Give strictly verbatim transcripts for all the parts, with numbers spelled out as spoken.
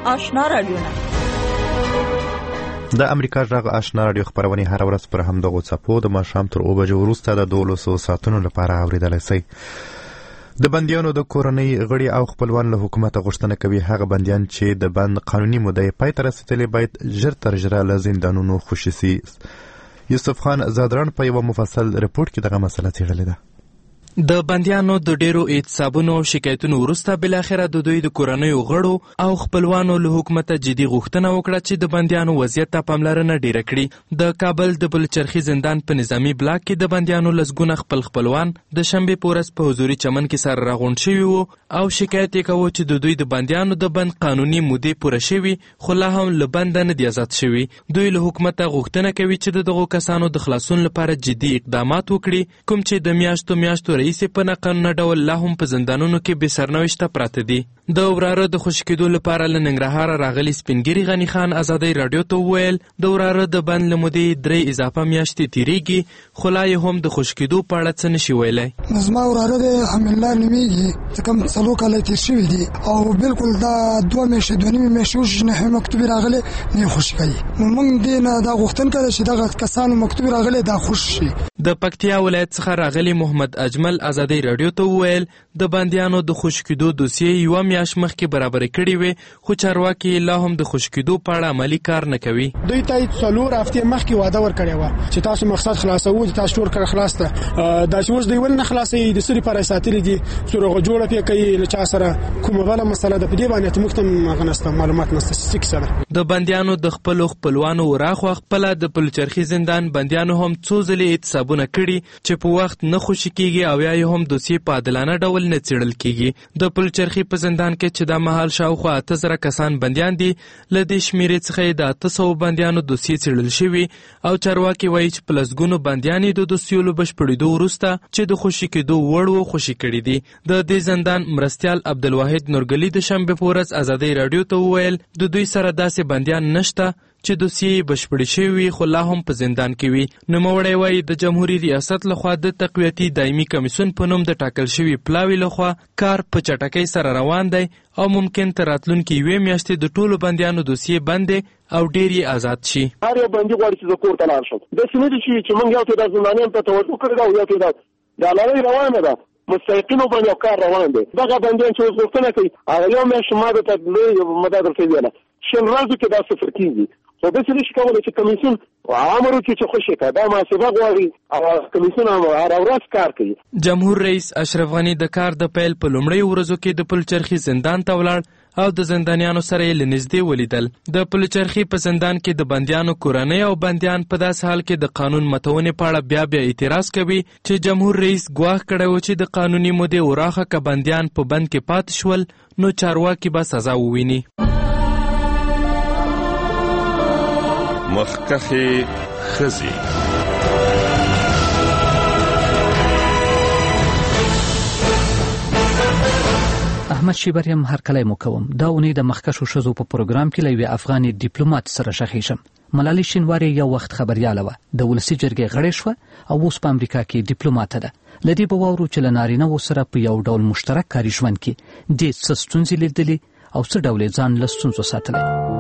آشنا رادیو د امریکا غږ آشنا رادیو خبرونه هر ورځ پر همدغه څپو د ماښام تر اوه بجو وروسته د دولسو ساعتونو لپاره اوریدلای شئ. د بندیانو د کورنۍ غړي او خپلوان له حکومت غوښتنه کوي هغه بندیان چې د بند قانوني موده پای ته رسیدلې باید ژر تر ژره له زندانونو خوشي شي. یوسف خان زادران په یو مفصل رپورټ کې دغه مسله څیړلې ده. د بندیانو د ډیرو اعتصابونو او شکایتونو وروسته بالاخره د دوی د کورنیو غړو او خپلوانو له حکومته جدي غوښتنه وکړه چې د بندیانو وضعیت ته پاملرنه ډیره کړي. د کابل د بلچرخي زندان په نظامی بلاک کې د بندیانو لسګونه خپل خپلوان د شنبې په ورځ په حضوري چمن کې سره راغونډ شوي وو او شکایت یې کاوه چې د دوی د بندیانو د بند قانوني مودې پوره شوي خو لا هم له بنده نه دي آزاد شوي. دوی له حکومته غوښتنه کوي چې د دغو کسانو د خلاصون لپاره جدي اقدامات وکړي، کوم چې د میاشتو میاشتو رئیس په ناقانونه ډول لا هم په زندانونو کې بې سرنوشته پراته دي. د وراره د خوشي کېدو لپاره له ننګرهاره راغلي سپینګیري غني خان ازادۍ راډیو ته وویل د وراره د بند له مودې درې اضافه میاشتې تېرېږي خو لا یې هم د خوشي کېدو په اړه څه نشي ویلی. زما وراره د حمدالله نومېږي، څه کم څلور کاله تېر شوي دي او بالکل دا دوه میاشتې دوه نیمې میاشتې وشي چې نهي مکتوبې راغلی نه یې خوشي کوي. نو موږ دې نه دا غوښتنه کوله چې دغه کسانو مکتوب راغلی دا خوشي شي. د پکتیا ولایت څخه راغلي محمد اجمل ازادۍ راډیو ته وویل د بندیانو د خوشي کېدو دوسیې یوه میاشت مخکې برابرې کړې وې خو چارواکي لا هم د خوشي کېدو په اړه عملي کار نه کوي. دوی ته څلور هفتې مخکې وعده ورکړې وه چې تاسو مقصد خلاصوو، تاسو ټول کار خلاص ته دا چې اوس دوی ولې نه خلاصوي، د سوري پر ساتلي دي څوروغه جوړه پې کوي له چا سره کومه بله مسله ده په دې باندې موږ ته هغه نشته معلومات نشته څه کیسه ده. د بندیانو د خپلو خپلوانو وراخوا خپله د پلچرخي زندان بندیانو هم څو ځلې اعتصابونه کړي چې په وخت نه خوشي کېږي او یا یې هم دوسیې په عادلانه ډول نه څېړل کېږي. د پلچرخي په زندان کې چې دا مهال شاوخوا اته زره کسان بندیان دي، له دې شمېرې څخه یې د اته سوو بندیانو دوسیې څېړل شوي او چارواکي وایي چې په لسګونو بندیان یې د دوسیو له بشپړېدو وروسته چې د خوشي کېدو وړ و خوشي کړي دي. د دې زندان مرستیال عبدالواحد نورګلي د شنبې په ورځ ازادۍ راډیو ته وویل د دوی سره داسې بندیان نشته چې دوسیې بشپړې شوي خو لا هم په زندان کې وي. نوموړی وایي د جمهوري ریاست لخوا د تقویتي دایمي کمیسیون په نوم د ټاکل شوي پلاوي لخوا کار په چټکۍ سره روان دی او ممکن تر راتلونکي یوې میاشتې د ټولو بندیانو دوسیې بندې او ډېر یې آزاد شي. هر یو بندي غواړي چې زه کور ته لاړ شم. داسې نه دي چې موږ یو تعداد زندانیان ته توجه کړې ده او یو تعداد دا لړۍ روانه ده، مستحقینو باندې یو کار روان دی. دغه بندیان چې اوس غوښتنه کوي هغه یو میاشت ما درته لوی مده درته ویله شل ورځو کې دا صفر کېږي خو داسې نشي کولی چې کمیسیون امر وکړي چې خوشي کړه. دا محاسبه غواړي او کمیسیون هره ورځ کار کوي. جمهور رئیس اشرف غني د کار د پیل په لومړیو ورځو کې د پلچرخي زندان ته ولاړ او د زندانیانو سره یې له نږدې ولیدل. د پلچرخي په زندان کې د بندیانو کورنۍ او بندیان په داسې حال کې د قانون متونې په اړه بیا بیا اعتراض کوي چې جمهور رئیس ګواښ کړی و چې د قانوني مودې وراخه که بندیان په بند کې پاتې شول نو چارواکي به سزا وویني. مخکخې ښځې احمد شیبریم هرکلی مو کوم. دا اونۍ د مخکښو ښځو په پروګرام کې له یوې افغاني ډیپلومات سره شخیږم. ملالۍ شینواري یو وخت خبریاله وه، د ولسي جرګې غړې شوه او اوس په امریکا کې ډیپلوماته ده. له دې به واورو چې له نارینه‌وو سره په یو ډول مشترک کاري ژوند کې دې څه ستونزې لیدلې او څه ډول یې ځان له ستونزو ساتلی.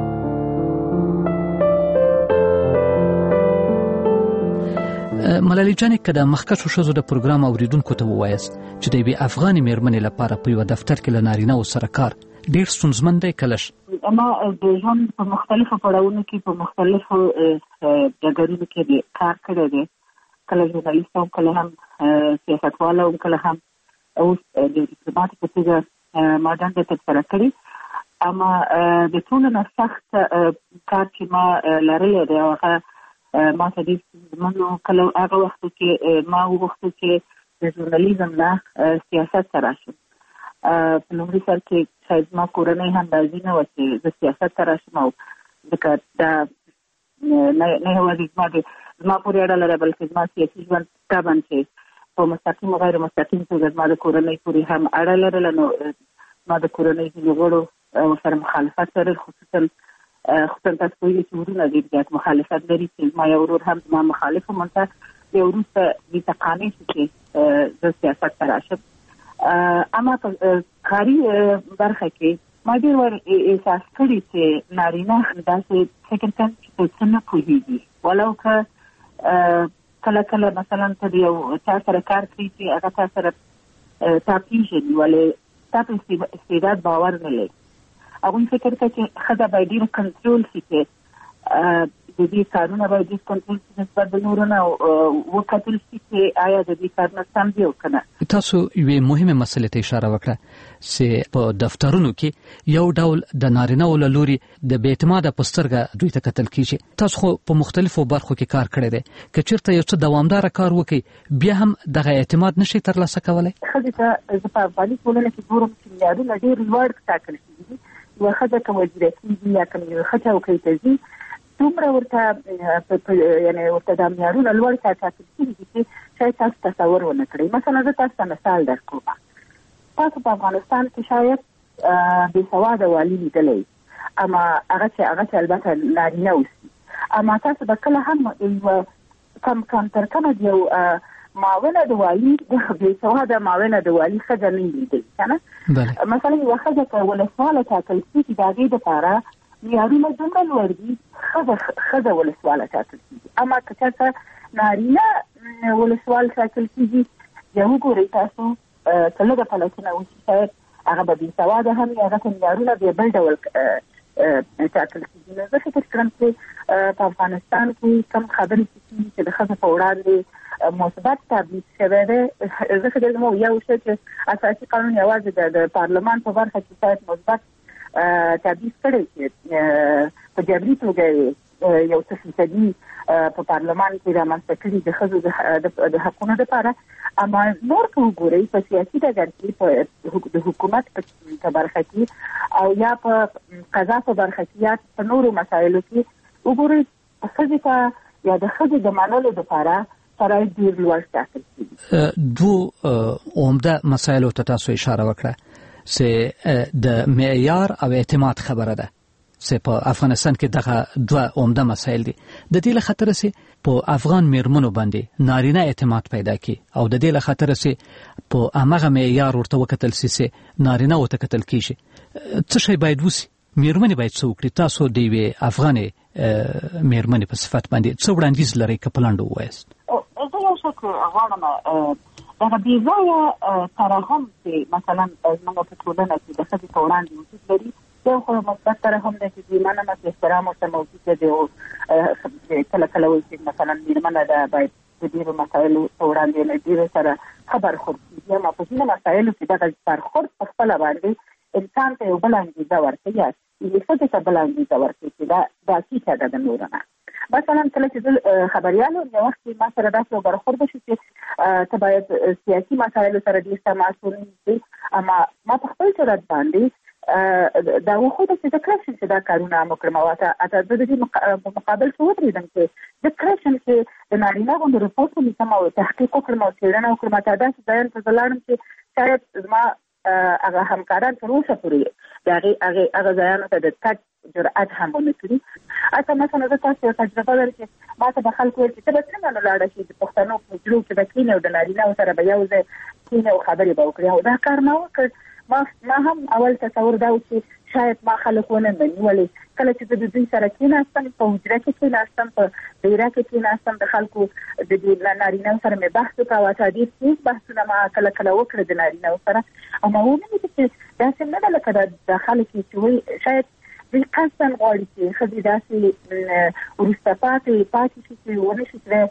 ملالۍ جانې که د مخکښو ښځو د پروګرام اوریدونکو ته ووایاست چې د یوې افغاني مېرمنې لپاره په یوه دفتر کې له نارینه‌وو سره کار ډېر ستونزمن دی که لږ؟ ما د ژوند په مختلفو پړاوونو کې په مختلفو ډګرونو کې کار کړی دی، کله ژورنالیست وم، کله هم سیاستواله وم، کله هم اوس د ډیپلومات په توګه ما دنده ترسره کړې. اما د ټولو نه سخت کار چې ما لرلی دی هغه ما ته ډېر ستونزمن و. کله هغه وختو کې ما وغوښتل چې د ژورنالیزم نه سیاست ته راشم. په لومړي سر کې شاید زما کورنۍ هم راضي نه وه چې زه سیاست ته راشم او ځکه دا نه یوازې زما د زما پورې اړه لري بلکې زما سیاسي ژوند طبعا چې په مستقیم او غیر مستقیم توګه زما د کورنۍ پورې هم اړه لرله. نو زما د کورنۍ ځینې غړو سره مخالفت لرل، خصوصا خصوصا تاسو پوهېږئ چې ورونه ډېر زیات مخالفت لري چې زما یو ورور هم زما مخالف و. منته بیا وروسته دې ته قانع شو چې زه سیاست ته راشم. اما په کاري برخه کې ما ډېر ور احساس کړی چې نارینه داسې فکر کوي چې څه نه پوهېږي ولو که کله کله مثلا ته یو چا سره کار کوي چې هغه تا سره تا پېژني ولې تا په استعداد باور نه لري. هغوی فکر کوي چې ښځه باید ډېر کنټرول شي چې د دې کارونه باید ډېر کنټرول شي نسبت د نورو نه وکتل شي چې آیا د دې کارونه سم دي او که نه. تاسو یوې مهمې مسلې ته اشاره وکړه چې په دفترونو کې یو ډول د نارینه‌و له لوري د بې اعتماده په سترګه دوی ته کتل کېږي. تاسو خو په مختلفو برخو کې کار کړی دی، که چېرته یو څه دوامداره کار وکړي بیا هم دغه اعتماد نشي ترلاسه کولی؟ ښځې ته زه په افغاني ټولنه کې ګورم چې معیارونه ډېر لوړ ټاکل شوي دي. یوه ښځه که وزیره کېږي یا که یوه ښه چوکۍ ته ځي دومره ورته یعنې ورته دا معیارونه لوړ ټاکل شوي دي چې شاید تاسو تصور ونه کړئ. مثلا زه تاسو ته مثال درکوم. تاسو په افغانستان کې شاید بې سواده والي لیدلی، اما هغه چې هغه چې البته نارینه اوسي، اما تاسو به کله هم یوه کم کم تر کمه د یو معاونه د والي بې سواده معاونه د والي ښځه نه لیدلي که نه. مثلا یوه ښځه که ولسواله ټاکل شي چې د هغې دپاره معیارونه دومره لوړ دي ښځه ولسواله ټاکل کېږي. اما که چېرته نارینه ولسوال ټاکل کېږي بیا وګورئ تاسو که لږه پلټنه وشي شاید هغه به بې سواده هم وي، هغه ته معیارونه بیا بل ډول ټاکل کېږي. نو زه فکر کړم چې په افغانستان کې کوم خبرې چې چې د ښځو په وړاندې مثبت تبلیغ شوی دی، زه فکر کوم یو شی چې اساسي قانون یوازې د پارلمان په برخه کې شاید مثبت تبلیغ کړی چې په جبري توګه یو څه فیصدي په پارلمان کې رامنځته کړي د ښځو د حقونو دپاره. اما نور که وګورئ په سیاسي ډګر کې د حکومت په برخه کې او یا په قضا په برخه کې یا په نورو مسایلو کې وګورئ ښځې ته یا د ښځې د منلو دپاره شرایط ډېر لوړ ټاکل کېږي. دوو عمده مسایلو ته تاسو اشاره وکړه چې د معیار او اعتماد خبره ده چې په افغانستان کې دغه دوه عمده مسایل دي. د دې له خاطره چې په افغان میرمنو باندې نارینه اعتماد پیدا کی او د دې له خاطره چې په هغه معیار ورته وکتل شي نارینه ورته کتل کیږي. څه شی باید وسی؟ میرمنې باید څه وکړي؟ تاسو د یوې افغانې میرمنې په صفت باندې څه وړاندیز لرئ که په لنډو ووایاست؟ زه یو شی غواړم دغه بې ځایه ترحم چې مثلا زموږ په ټولنه کې د ښځې په وړاندې وجود لري، یو خو مثبت ترحم دی چې دوی مننه چې احترام ورته موجود دی او کله کله وایي چې مثلا میرمنه ده باید د ډېرو مسایلو په وړاندې له ډېرو سره ښه برخورد کېږي. اما په ځینو مسایلو کې دغه برخورد په خپله باندې انسان ته یو بله انګېزه ورکوي یا ښځې ته بله انګېزه ورکوي چې دا دا ټیټه ده د نورو نه. مثلا کله چې زه خبریال وم یو وخت کې ما سره داسې یو برخورد وشو چې ته باید سیاسي مسایلو سره ډېر تماس ونیسې. اما ما په خپل جرأت باندې دا وښوده چې زه کله شم چې دا کارونه عام وکړم او اته زه د دې مقابل کې ودرېدم چې زه کله شم چې د نارینه غوندې رپورټ ونیسم او تحقیق وکړم او څېړنه وکړم. اته داسې ځایونو ته زه لاړم چې شاید زما هغه همکاران تر اوسه پورې د هغې هغه ځایانو ته د تګ جرأت هم ونه کړي. اته مثلا زه تاسو یو تجربه لرم چې ما ته به خلک ویل چې ته به څنګه نه لاړه شې د پښتنو په حجرو کې به کښېنې او د نارینهو سره به یو ځای کښېنې او خبرې به وکړي. او دا کار ما وکړ. ما ما هم اول تصور دا و چې شاید ما خلک ونه مني، ولې کله چې زه د دوی سره کېناستم په حجره کې کېناستم په دایره کې کېناستم د خلکو د دې نارینهو سره مې بحث وکړ او اته ډېر تېز بحثونه ما کله کله وکړه د نارینهو سره. او ما ونه لیدل چې داسې نه ده لکه دا خلک چې وایي شاید دوی قصداً غواړي چې ښځې داسې وروسته پاتې پاتې شي چې ونه شي ترې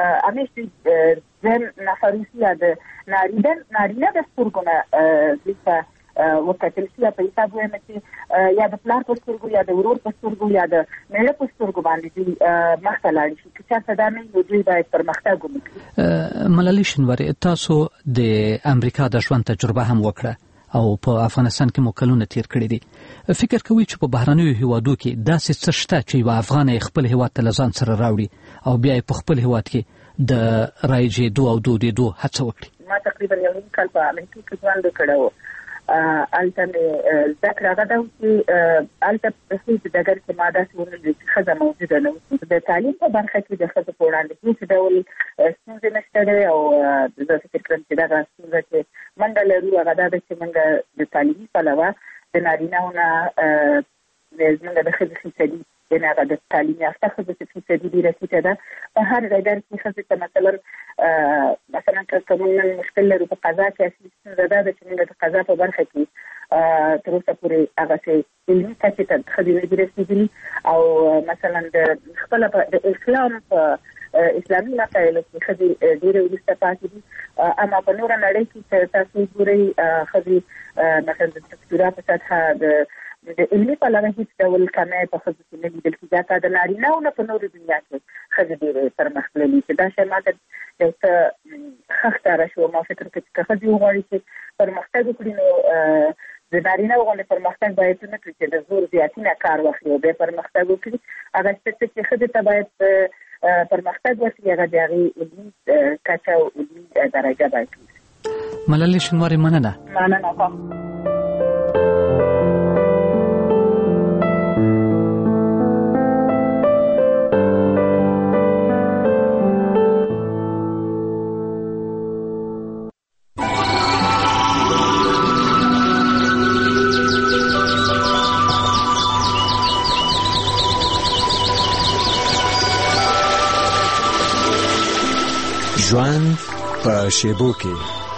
همیشه ځین نفر اوسي یا د نارینه د سترګو نه دوی ته وکتل شي یا په حساب وایم چې یا د پلار په سترګو یا د ورور په سترګو یا د میړه په سترګو باندې دوی مخته لاړ شي. که چېرته دا نه وي دوی باید پرمختګ وکړي. ملالۍ شینواري، تاسو د امریکا د ژوند تجربه هم وکړه او په افغانستان کې مو کلونه تیر کړي دي. فکر کوي چې په بهرنیو هیوادو کې داسې څه شته چې یوه افغانه خپل هیواد ته له ځان سره راوړي او بیا یې په خپل هیواد کې د رایجېدو او دودېدو هڅه وکړي؟ ما تقریبا یو نیم کال په امریکا کې ژوند کړی و. هلته مې زده کړه هغه ده چې هلته په هېڅ ډګر کې ما داسې ونه لیدل چې ښځه موجوده نه وي. د تعلیم په برخه کې د ښځو په وړاندې هېڅ ډول ستونزې نشته دی او زه فکر کوم چې دغه ستونزه چې موږ لرو هغه دا ده چې موږ د تعلیمي پلوه د نارینه‌و نه زموږ د ښځې فیصدي یعنې هغه د تعلیم یافته ښځو فیصدي ډېره ټیټه ده. په هر ډګر کې ښځې ته مثلا مثلا که موږ نن مشکل لرو په قضا کې اصلي ستونزه دا ده چې موږ د قضا په برخه کې تر اوسه پورې هغسې علمي کچې ته ښځې نه دي رسېدلي او مثلا د خپله د اسلام په اسلامي مسایلو کې ښځې ډېرې وروسته پاتې دي. اما په نوره نړۍ کې چې تاسو ګورئ ښځې مثلا د دکتورا په سطحه د د علمي پلوه هیڅ ډول کمی په ښځو کې نه لیدل کېږي. حتی د نارینه‌و نه په نورو دنیا کې ښځې ډېرې پرمختللي چې دا شی ماته یو څه ښه ښکاره شو. ما فکر کړ چې که ښځې وغواړي چې پرمختګ وکړي نو د نارینه‌و غوندې پرمختګ باید ونه کړي چې د زور زیاتي نه کار واخلي او بیا پرمختګ وکړي. هغه څه چې ښځې ته باید پرمختګ وکړي هغه د هغې علمي کچه او علمي درجه باید وي. ملالۍ شینواري مننه. مننه. ژوند په شیبو کې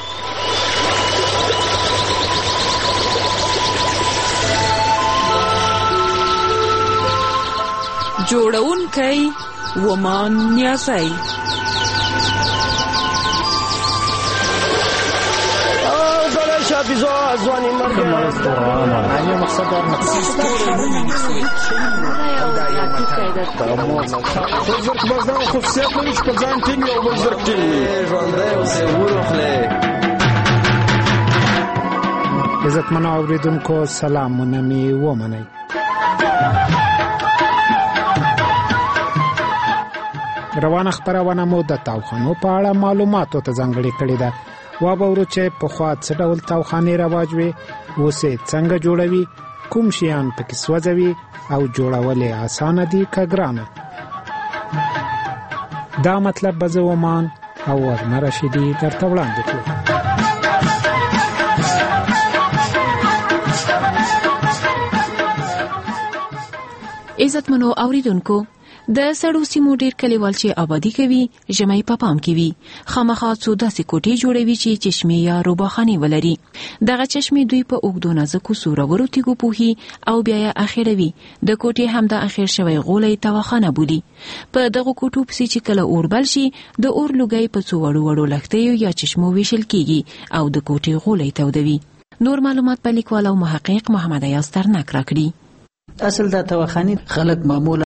جوړونکی ومان نیازی ځواني مرګ نه مقصد دا خو بازار خصوصیت لري چې په ځان ټینګ او بل زر ټینګ ژوندی اوسې ورخلې. عزتمنو اورېدونکو سلامونه مې ومنئ. روانه خپرونه مو د تاوخانو په اړه معلوماتو ته ځانګړې کړې ده. وابورو چې پخوا څه ډول تاوخانې رواج وي، اوس یې څنګه جوړوي، کوم شیان پکې سوځوي او جوړول یې اسانه دي که ګرانه. دا مطلب به زه ومان او وږمه رشیدي درته وړاندې کړو. عزتمنو اوریدونکو، د سړو سیمو ډیر کلیوال چې آبادی کوي ژمی په پام کې وي. خامخا څو داسې کوټې جوړوي چې چشمې یا روباخانې ولري. دغه چشمې دوی په اوږدو نازکو سورورو تیږو پوهي او بیا یې اخیروي. د کوټې هم د اخیر شوی غولی تاوخانه بولي. په دغه کوټو پسې چې کله اور بل شي د اور لوګی په څو وړو وړو لښتیو یا چشمو ویشل کیږي او د کوټې غولی تودوي. نور معلومات په لیکوال او محقق محمد ایاز ترنک راکړي. اصل د تاوخانې خلک معمولا